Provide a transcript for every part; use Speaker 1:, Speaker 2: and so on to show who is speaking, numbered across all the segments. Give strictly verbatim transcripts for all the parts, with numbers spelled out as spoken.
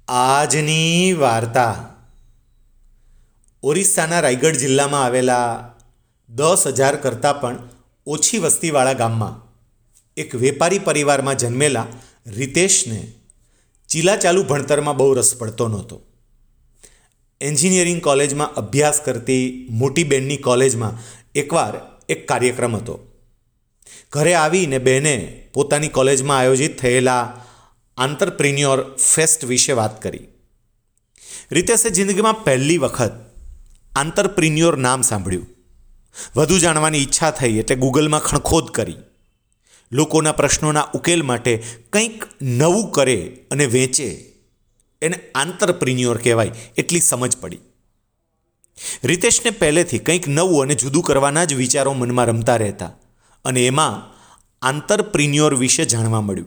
Speaker 1: આજની વાર્તા ઓરિસ્સાના રાયગઢ જિલ્લામાં આવેલા દસ હજાર કરતાં પણ ઓછી વસ્તીવાળા ગામમાં એક વેપારી પરિવારમાં જન્મેલા રિતેશને ચીલાચાલુ ભણતરમાં બહુ રસ પડતો નહોતો. એન્જિનિયરિંગ કોલેજમાં અભ્યાસ કરતી મોટી બહેનની કોલેજમાં એકવાર એક કાર્યક્રમ હતો. ઘરે આવીને બહેને પોતાની કોલેજમાં આયોજિત થયેલા આંતરપ્રિન્યોર ફેસ્ટ વિશે વાત કરી. રિતેશે જિંદગીમાં પહેલી વખત આંતરપ્રિન્યોર નામ સાંભળ્યું. વધુ જાણવાની ઈચ્છા થઈ એટલે ગૂગલમાં ખણખોદ કરી. લોકોના પ્રશ્નોના ઉકેલ માટે કંઈક નવું કરે અને વેચે એને આંતરપ્રિન્યોર કહેવાય એટલી સમજ પડી. રિતેશને પહેલેથી કંઈક નવું અને જુદું કરવાના જ વિચારો મનમાં રમતા રહેતા અને એમાં આંતરપ્રિન્યોર વિશે જાણવા મળ્યું.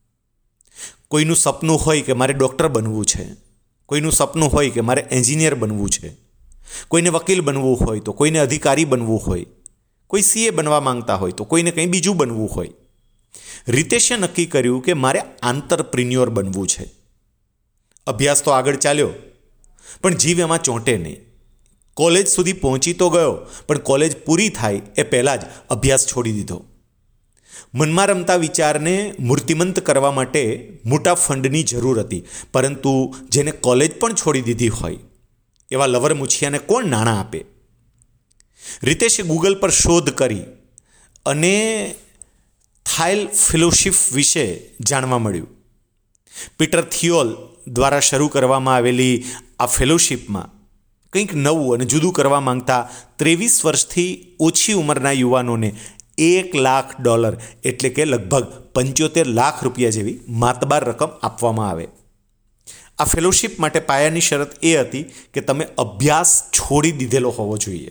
Speaker 1: કોઈનું સપનું હોય કે મારે ડૉક્ટર બનવું છે, કોઈનું સપનું હોય કે મારે એન્જિનિયર બનવું છે, કોઈને વકીલ બનવું હોય તો કોઈને અધિકારી બનવું હોય, કોઈ સીએ બનવા માંગતા હોય તો કોઈને કંઈ બીજું બનવું હોય. રિતેશે નક્કી કર્યું કે મારે આંતરપ્રિન્યોર બનવું છે. અભ્યાસ તો આગળ ચાલ્યો પણ જીવ એમાં ચોંટે નહીં. કોલેજ સુધી પહોંચી તો ગયો પણ કોલેજ પૂરી થાય એ પહેલાં જ અભ્યાસ છોડી દીધો. મનમાં રમતા વિચારને મૂર્તિમંત કરવા માટે મોટા ફંડની જરૂર હતી, પરંતુ જેને કોલેજ પણ છોડી દીધી હોય એવા લવર મુછિયાને કોણ નાણાં આપે? રિતેશે ગૂગલ પર શોધ કરી અને થાઇલ ફેલોશિપ વિશે જાણવા મળ્યું. પીટર થિયોલ દ્વારા શરૂ કરવામાં આવેલી આ ફેલોશિપમાં કંઈક નવું અને જુદું કરવા માંગતા ત્રેવીસ વર્ષથી ઓછી ઉંમરના યુવાનોને એક લાખ ડોલર એટલે કે લગભગ પંચોતેર લાખ રૂપિયા જેવી માતબાર રકમ આપવામાં આવે. આ ફેલોશિપ માટે પાયાની શરત એ હતી કે તમે અભ્યાસ છોડી દીધેલો હોવો જોઈએ.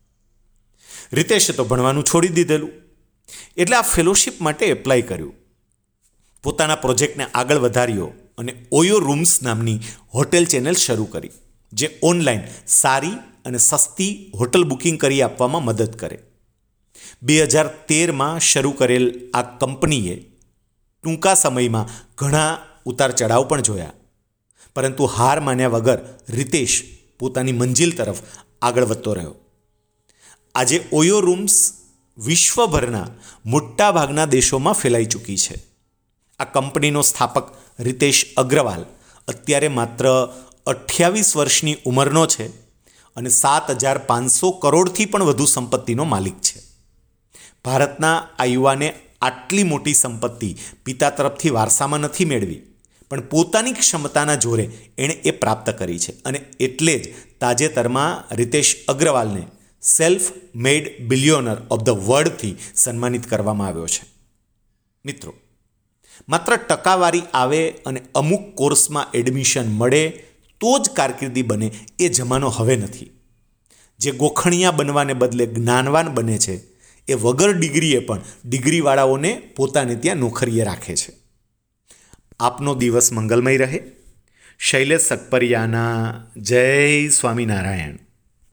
Speaker 1: રિતેશે તો ભણવાનું છોડી દીધેલું એટલે આ ફેલોશિપ માટે એપ્લાય કર્યું. પોતાના પ્રોજેક્ટને આગળ વધાર્યો અને ઓયો રૂમ્સ નામની હોટેલ ચેનલ શરૂ કરી, જે ઓનલાઈન સારી અને સસ્તી હોટલ બુકિંગ કરી આપવામાં મદદ કરે. બે હજાર તેરમાં શરૂ કરેલ આ કંપનીએ ટૂંકા સમયમાં ઘણા ઉતાર ચઢાવ પણ જોયા, પરંતુ હાર માન્યા વગર રિતેશ પોતાની મંજિલ તરફ આગળ વધતો રહ્યો. આજે ઓયો રૂમ્સ વિશ્વભરના મોટાભાગના દેશોમાં ફેલાઈ ચૂકી છે. આ કંપનીનો સ્થાપક રિતેશ અગ્રવાલ અત્યારે માત્ર અઠ્યાવીસ વર્ષની ઉંમરનો છે અને સાત હજાર પાંચસો કરોડથી પણ વધુ સંપત્તિનો માલિક છે. ભારતના આ યુવાને આટલી મોટી સંપત્તિ પિતા તરફથી વારસામાં નથી મેળવી, પણ પોતાની ક્ષમતાના જોરે એણે એ પ્રાપ્ત કરી છે અને એટલે જ તાજેતરમાં રિતેશ અગ્રવાલને self made billionaire of the વર્લ્ડથી સન્માનિત કરવામાં આવ્યો છે. મિત્રો, માત્ર ટકાવારી આવે અને અમુક કોર્સમાં એડમિશન મળે તો જ કારકિર્દી બને એ જમાનો હવે નથી. જે ગોખણિયા બનવાને બદલે જ્ઞાનવાન બને છે એ વગર ડિગ્રીએ પણ ડિગ્રીવાળાઓને પોતાને ત્યાં નોકરીએ રાખે છે. આપનો દિવસ મંગલમય રહે. શૈલેષ સકપરિયાના જય સ્વામિનારાયણ.